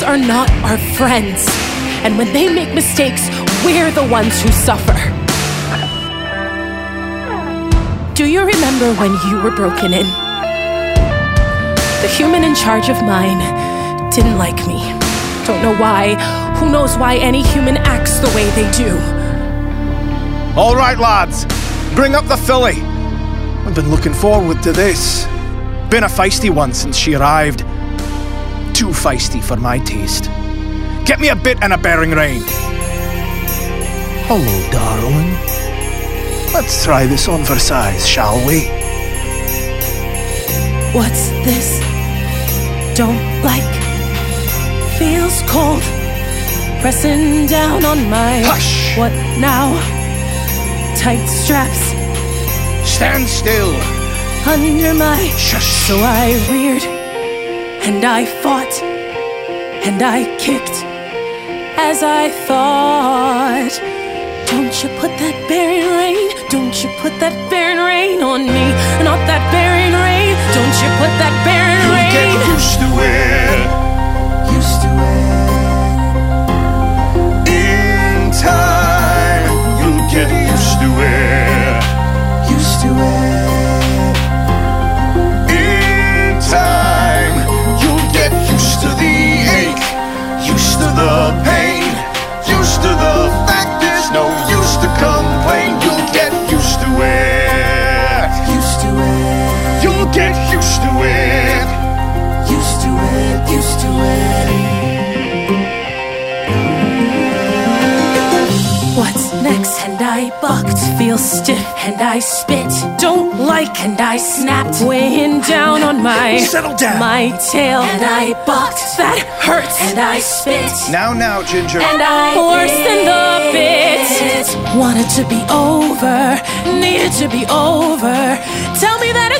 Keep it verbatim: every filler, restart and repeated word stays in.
others are not our friends. And when they make mistakes, we're the ones who suffer. Do you remember when you were broken in? The human in charge of mine didn't like me. Don't know why. Who knows why any human acts the way they do? All right, lads. Bring up the filly. I've been looking forward to this. Been a feisty one since she arrived. Too feisty for my taste. Get me a bit and a bearing rein. Hello, darling. Let's try this on for size, shall we? What's this? Don't like. Feels cold. Pressing down on my... Hush! What now? Tight straps. Stand still. Under my... Shush. So I reared. And I fought. And I kicked. As I thought. Don't you put that bearing rein. Don't you put that bearing rein on me. Not that bearing rein. Don't you put that bearing rein. Get used to it. Used to it. In time, you'll get used to it. Used to it. In time, you'll get used to the ache, used to the pain, used to the fact there's no use to complain. You'll get used to it. Used to it. You'll get used to it. Used to it. Used to it. What's next? And I bucked, feel stiff, and I spit. Don't like, and I snapped, weighing down on my Settle down. my tail. And I bucked, that hurts, and I spit. Now, now, Ginger. And I worse than the bit. Wanted to be over, needed to be over. Tell me that